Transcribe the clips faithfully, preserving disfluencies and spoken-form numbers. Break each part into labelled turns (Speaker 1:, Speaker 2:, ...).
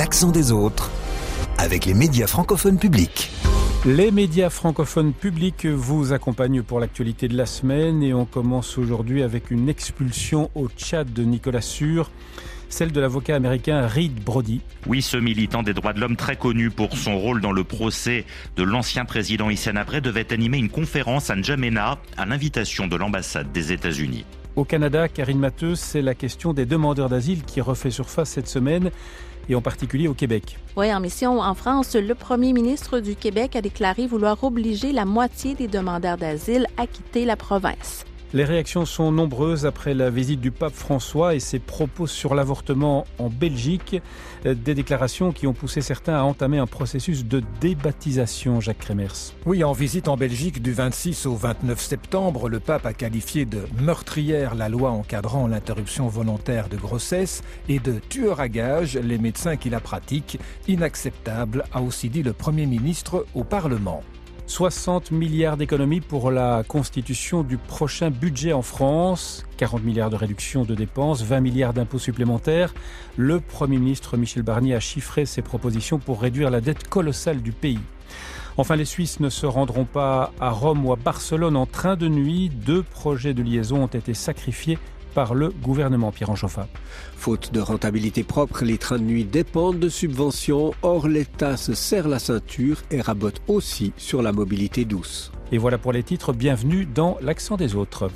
Speaker 1: l'accent des autres avec les médias francophones publics.
Speaker 2: Les médias francophones publics vous accompagnent pour l'actualité de la semaine et on commence aujourd'hui avec une expulsion au Tchad de Nicolas Sûr, celle de l'avocat américain Reed Brody.
Speaker 3: Oui, ce militant des droits de l'homme très connu pour son rôle dans le procès de l'ancien président Hissène Habré devait animer une conférence à N'Djamena à l'invitation de l'ambassade des États-Unis.
Speaker 2: Au Canada, Karine Matteux, c'est la question des demandeurs d'asile qui refait surface cette semaine et en particulier au Québec.
Speaker 4: Oui, en mission en France, le premier ministre du Québec a déclaré vouloir obliger la moitié des demandeurs d'asile à quitter la province.
Speaker 2: Les réactions sont nombreuses après la visite du pape François et ses propos sur l'avortement en Belgique. Des déclarations qui ont poussé certains à entamer un processus de débaptisation, Jacques Kremers.
Speaker 5: Oui, en visite en Belgique du vingt-six au vingt-neuf septembre, le pape a qualifié de meurtrière la loi encadrant l'interruption volontaire de grossesse et de tueur à gages les médecins qui la pratiquent. Inacceptable, a aussi dit le Premier ministre au Parlement.
Speaker 2: soixante milliards d'économies pour la constitution du prochain budget en France, quarante milliards de réduction de dépenses, vingt milliards d'impôts supplémentaires. Le Premier ministre Michel Barnier a chiffré ses propositions pour réduire la dette colossale du pays. Enfin, les Suisses ne se rendront pas à Rome ou à Barcelone en train de nuit. Deux projets de liaison ont été sacrifiés par le gouvernement. Pierre Anchoffat.
Speaker 6: Faute de rentabilité propre, les trains de nuit dépendent de subventions. Or, l'État se serre la ceinture et rabote aussi sur la mobilité douce.
Speaker 2: Et voilà pour les titres. Bienvenue dans l'accent des autres.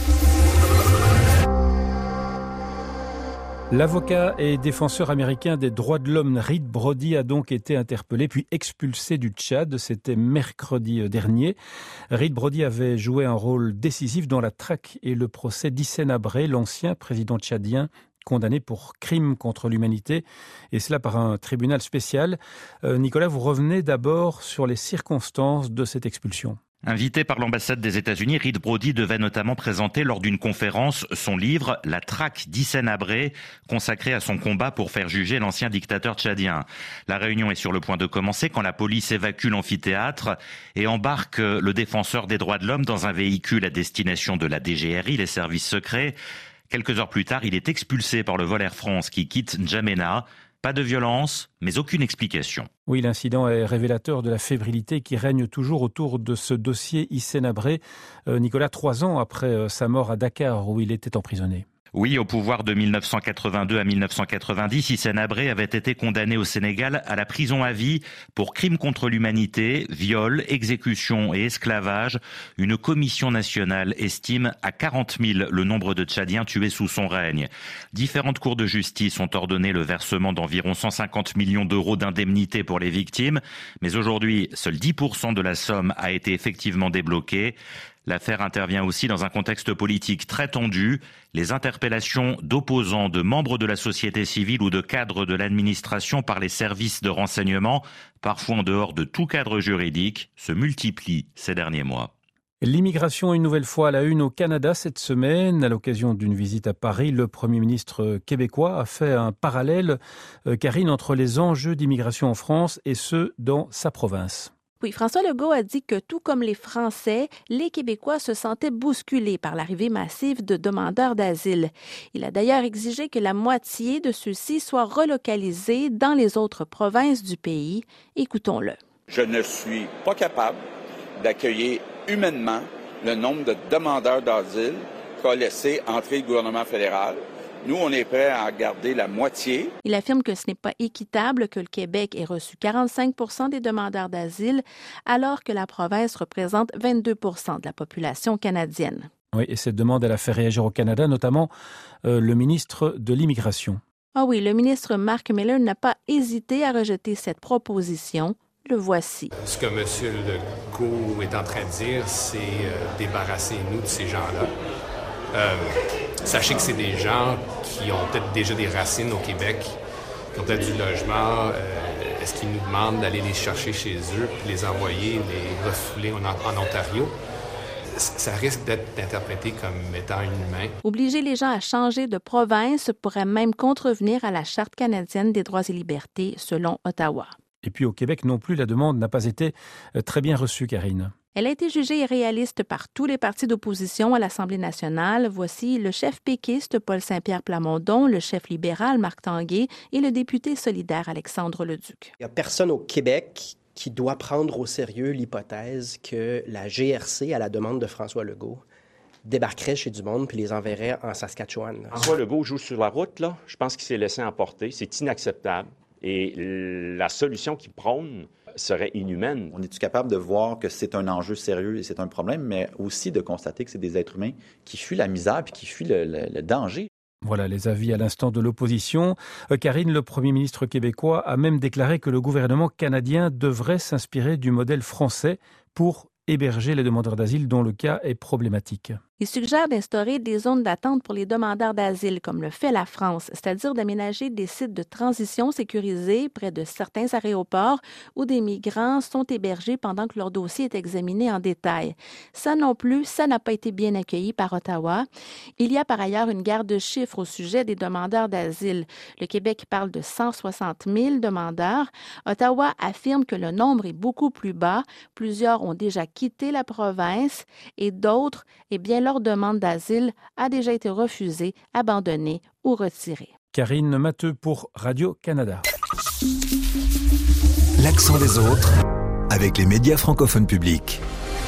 Speaker 2: L'avocat et défenseur américain des droits de l'homme Reed Brody a donc été interpellé puis expulsé du Tchad. C'était mercredi dernier. Reed Brody avait joué un rôle décisif dans la traque et le procès d'Hissène Habré, l'ancien président tchadien, condamné pour crime contre l'humanité, et cela par un tribunal spécial. Euh, Nicolas, vous revenez d'abord sur les circonstances de cette expulsion.
Speaker 3: Invité par l'ambassade des États-Unis, Reed Brody devait notamment présenter lors d'une conférence son livre « La traque d'Hissène Habré », consacré à son combat pour faire juger l'ancien dictateur tchadien. La réunion est sur le point de commencer quand la police évacue l'amphithéâtre et embarque le défenseur des droits de l'homme dans un véhicule à destination de la D G R I, les services secrets. Quelques heures plus tard, il est expulsé par le vol Air France qui quitte N'Djamena. Pas de violence, mais aucune explication.
Speaker 2: Oui, l'incident est révélateur de la fébrilité qui règne toujours autour de ce dossier Hissène Habré. Euh, Nicolas, trois ans après euh, sa mort à Dakar, où il était emprisonné.
Speaker 3: Oui, au pouvoir de mille neuf cent quatre-vingt-deux à mille neuf cent quatre-vingt-dix, Hissène Habré avait été condamné au Sénégal à la prison à vie pour crimes contre l'humanité, viol, exécution et esclavage. Une commission nationale estime à quarante mille le nombre de Tchadiens tués sous son règne. Différentes cours de justice ont ordonné le versement d'environ cent cinquante millions d'euros d'indemnités pour les victimes. Mais aujourd'hui, seuls dix pour cent de la somme a été effectivement débloquée. L'affaire intervient aussi dans un contexte politique très tendu. Les interpellations d'opposants, de membres de la société civile ou de cadres de l'administration par les services de renseignement, parfois en dehors de tout cadre juridique, se multiplient ces derniers mois.
Speaker 2: L'immigration une nouvelle fois à la une au Canada cette semaine. À l'occasion d'une visite à Paris, le Premier ministre québécois a fait un parallèle, euh, Karine, entre les enjeux d'immigration en France et ceux dans sa province.
Speaker 4: Oui, François Legault a dit que tout comme les Français, les Québécois se sentaient bousculés par l'arrivée massive de demandeurs d'asile. Il a d'ailleurs exigé que la moitié de ceux-ci soient relocalisés dans les autres provinces du pays. Écoutons-le.
Speaker 7: Je ne suis pas capable d'accueillir humainement le nombre de demandeurs d'asile qu'a laissé entrer le gouvernement fédéral. Nous, on est prêts à garder la moitié.
Speaker 4: Il affirme que ce n'est pas équitable que le Québec ait reçu quarante-cinq pour cent des demandeurs d'asile, alors que la province représente vingt-deux pour cent de la population canadienne.
Speaker 2: Oui, et cette demande, elle a fait réagir au Canada, notamment euh, le ministre de l'Immigration.
Speaker 4: Ah oui, le ministre Marc Miller n'a pas hésité à rejeter cette proposition. Le voici.
Speaker 8: Ce que M. Legault est en train de dire, c'est euh, débarrassez-nous de ces gens-là. Euh, sachez que c'est des gens qui ont peut-être déjà des racines au Québec, qui ont peut-être du logement. Euh, est-ce qu'ils nous demandent d'aller les chercher chez eux, puis les envoyer, les refouler en, en Ontario? Ça risque d'être interprété comme étant inhumain.
Speaker 4: Obliger les gens à changer de province pourrait même contrevenir à la Charte canadienne des droits et libertés, selon Ottawa.
Speaker 2: Et puis au Québec non plus, la demande n'a pas été très bien reçue, Karine.
Speaker 4: Elle a été jugée irréaliste par tous les partis d'opposition à l'Assemblée nationale. Voici le chef péquiste Paul Saint-Pierre Plamondon, le chef libéral Marc Tanguay et le député solidaire Alexandre Leduc.
Speaker 9: Il n'y a personne au Québec qui doit prendre au sérieux l'hypothèse que la G R C, à la demande de François Legault, débarquerait chez du monde puis les enverrait en Saskatchewan.
Speaker 10: François Legault joue sur la route, là. Je pense qu'il s'est laissé emporter. C'est inacceptable. Et la solution qu'il prône serait inhumaine.
Speaker 11: On est-tu capable de voir que c'est un enjeu sérieux et c'est un problème, mais aussi de constater que c'est des êtres humains qui fuient la misère puis qui fuient le, le, le danger.
Speaker 2: Voilà les avis à l'instant de l'opposition. Euh, Karine, le Premier ministre québécois, a même déclaré que le gouvernement canadien devrait s'inspirer du modèle français pour héberger les demandeurs d'asile dont le cas est problématique.
Speaker 4: Il suggère d'instaurer des zones d'attente pour les demandeurs d'asile, comme le fait la France, c'est-à-dire d'aménager des sites de transition sécurisés près de certains aéroports où des migrants sont hébergés pendant que leur dossier est examiné en détail. Ça non plus, ça n'a pas été bien accueilli par Ottawa. Il y a par ailleurs une guerre de chiffres au sujet des demandeurs d'asile. Le Québec parle de cent soixante mille demandeurs. Ottawa affirme que le nombre est beaucoup plus bas. Plusieurs ont déjà quitté la province et d'autres, eh bien, leur demande d'asile a déjà été refusée, abandonnée ou retirée.
Speaker 2: Karine Matteux pour Radio-Canada.
Speaker 1: L'accent des autres avec les médias francophones publics.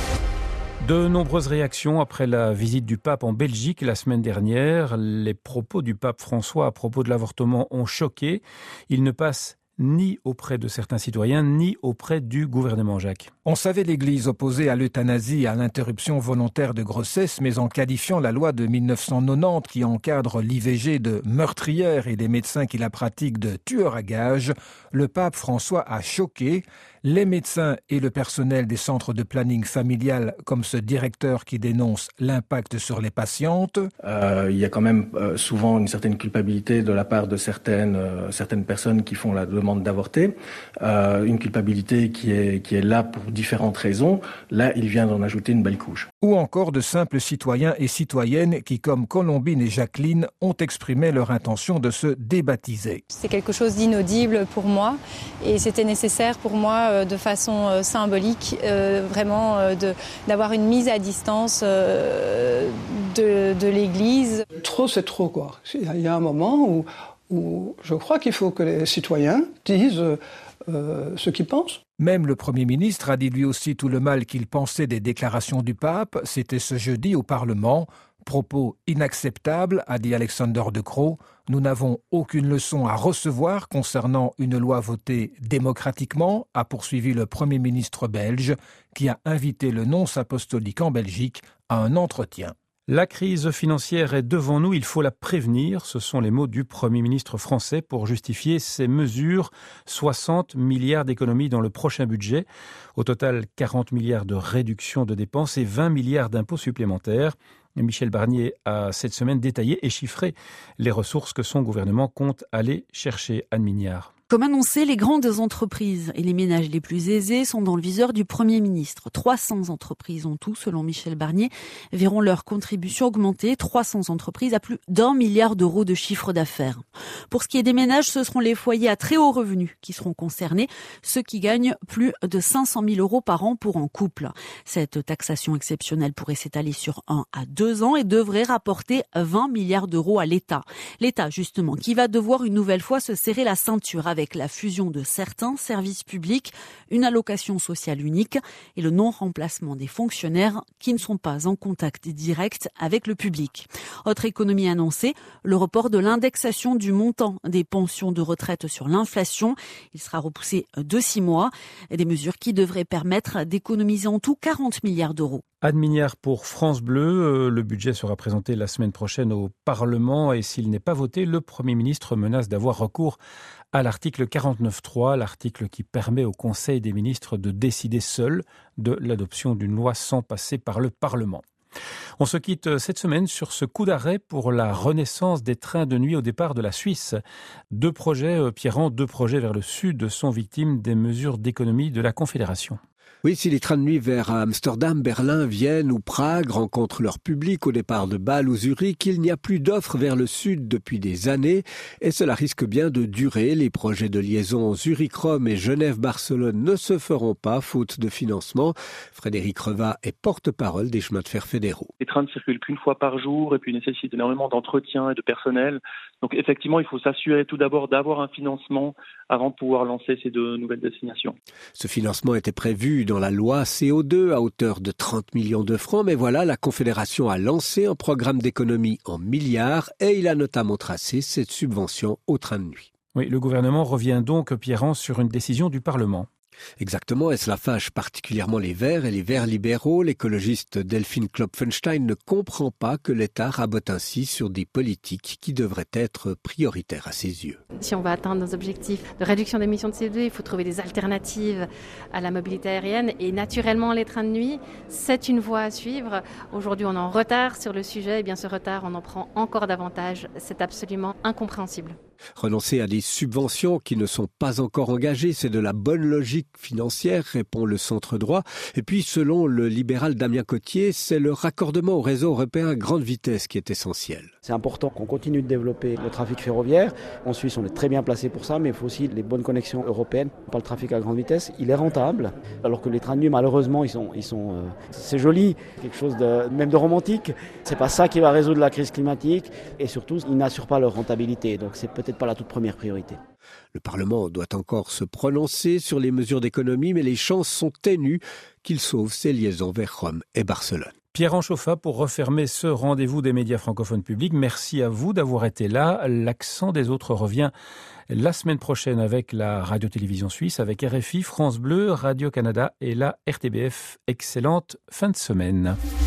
Speaker 2: De nombreuses réactions après la visite du pape en Belgique la semaine dernière. Les propos du pape François à propos de l'avortement ont choqué. Il ne passe ni auprès de certains citoyens, ni auprès du gouvernement, Jacques.
Speaker 5: On savait l'Église opposée à l'euthanasie et à l'interruption volontaire de grossesse, mais en qualifiant la loi de mille neuf cent quatre-vingt-dix qui encadre l'I V G de meurtrière et les médecins qui la pratiquent de tueurs à gages, le pape François a choqué les médecins et le personnel des centres de planning familial, comme ce directeur qui dénonce l'impact sur les patientes.
Speaker 12: Euh, il y a quand même euh, souvent une certaine culpabilité de la part de certaines, euh, certaines personnes qui font la demande d'avorter, euh, une culpabilité qui est, qui est là pour différentes raisons. Là, il vient d'en ajouter une belle couche.
Speaker 5: Ou encore de simples citoyens et citoyennes qui, comme Colombine et Jacqueline, ont exprimé leur intention de se débaptiser.
Speaker 13: C'est quelque chose d'inaudible pour moi et c'était nécessaire pour moi euh, de façon euh, symbolique, euh, vraiment euh, de, d'avoir une mise à distance euh, de, de l'Église.
Speaker 14: Trop, c'est trop, quoi. Il y a un moment où, où je crois qu'il faut que les citoyens disent euh, ce qu'ils pensent.
Speaker 5: Même le Premier ministre a dit lui aussi tout le mal qu'il pensait des déclarations du pape. C'était ce jeudi au Parlement. Propos inacceptables, a dit Alexander De Croo. Nous n'avons aucune leçon à recevoir concernant une loi votée démocratiquement, a poursuivi le Premier ministre belge, qui a invité le nonce apostolique en Belgique à un entretien.
Speaker 2: La crise financière est devant nous, il faut la prévenir. Ce sont les mots du Premier ministre français pour justifier ces mesures. soixante milliards d'économies dans le prochain budget. Au total, quarante milliards de réduction de dépenses et vingt milliards d'impôts supplémentaires. Michel Barnier a cette semaine détaillé et chiffré les ressources que son gouvernement compte aller chercher. Anne Mignard.
Speaker 15: Comme annoncé, les grandes entreprises et les ménages les plus aisés sont dans le viseur du Premier ministre. trois cents entreprises en tout, selon Michel Barnier, verront leur contribution augmenter. trois cents entreprises à plus d'un milliard d'euros de chiffre d'affaires. Pour ce qui est des ménages, ce seront les foyers à très haut revenu qui seront concernés, ceux qui gagnent plus de cinq cent mille euros par an pour un couple. Cette taxation exceptionnelle pourrait s'étaler sur un à deux ans et devrait rapporter vingt milliards d'euros à l'État. L'État, justement, qui va devoir une nouvelle fois se serrer la ceinture avec la fusion de certains services publics, une allocation sociale unique et le non-remplacement des fonctionnaires qui ne sont pas en contact direct avec le public. Autre économie annoncée, le report de l'indexation du montant des pensions de retraite sur l'inflation. Il sera repoussé de six mois. Des mesures qui devraient permettre d'économiser en tout quarante milliards d'euros.
Speaker 2: Anne Mignard pour France Bleu. Le budget sera présenté la semaine prochaine au Parlement et s'il n'est pas voté, le Premier ministre menace d'avoir recours à l'article quarante-neuf trois, l'article qui permet au Conseil des ministres de décider seul de l'adoption d'une loi sans passer par le Parlement. On se quitte cette semaine sur ce coup d'arrêt pour la renaissance des trains de nuit au départ de la Suisse. Deux projets, Pierrand, deux projets vers le sud sont victimes des mesures d'économie de la Confédération.
Speaker 6: Oui, si les trains de nuit vers Amsterdam, Berlin, Vienne ou Prague rencontrent leur public au départ de Bâle ou Zurich, il n'y a plus d'offres vers le sud depuis des années et cela risque bien de durer. Les projets de liaison Zurich-Rome et Genève-Barcelone ne se feront pas faute de financement. Frédéric Revat est porte-parole des chemins de fer fédéraux.
Speaker 16: Les trains ne circulent qu'une fois par jour et puis nécessitent énormément d'entretien et de personnel. Donc effectivement, il faut s'assurer tout d'abord d'avoir un financement avant de pouvoir lancer ces deux nouvelles destinations.
Speaker 6: Ce financement était prévu dans la loi C O deux à hauteur de trente millions de francs, mais voilà, la Confédération a lancé un programme d'économie en milliards et il a notamment tracé cette subvention aux trains de nuit.
Speaker 2: Oui, le gouvernement revient donc, Pierre-Hans, sur une décision du Parlement.
Speaker 6: Exactement, et cela fâche particulièrement les Verts et les Verts libéraux. L'écologiste Delphine Klopfenstein ne comprend pas que l'État rabote ainsi sur des politiques qui devraient être prioritaires à ses yeux.
Speaker 17: Si on va atteindre nos objectifs de réduction d'émissions de C O deux, il faut trouver des alternatives à la mobilité aérienne et naturellement les trains de nuit, c'est une voie à suivre. Aujourd'hui on est en retard sur le sujet et bien ce retard on en prend encore davantage, c'est absolument incompréhensible.
Speaker 6: Renoncer à des subventions qui ne sont pas encore engagées, c'est de la bonne logique financière, répond le centre droit. Et puis, selon le libéral Damien Cottier, c'est le raccordement au réseau européen à grande vitesse qui est essentiel.
Speaker 18: C'est important qu'on continue de développer le trafic ferroviaire. En Suisse, on est très bien placé pour ça, mais il faut aussi les bonnes connexions européennes. Par le trafic à grande vitesse, il est rentable, alors que les trains de nuit, malheureusement, ils sont, ils sont, euh, c'est joli, quelque chose de, même de romantique. C'est pas ça qui va résoudre la crise climatique, et surtout, ils n'assurent pas leur rentabilité. Donc, c'est peut-être pas la toute première priorité.
Speaker 6: Le Parlement doit encore se prononcer sur les mesures d'économie, mais les chances sont ténues qu'il sauve ses liaisons vers Rome et Barcelone.
Speaker 2: Pierre Anchoffat, pour refermer ce rendez-vous des médias francophones publics, merci à vous d'avoir été là. L'accent des autres revient la semaine prochaine avec la radio-télévision suisse, avec R F I, France Bleu, Radio-Canada et la R T B F. Excellente fin de semaine.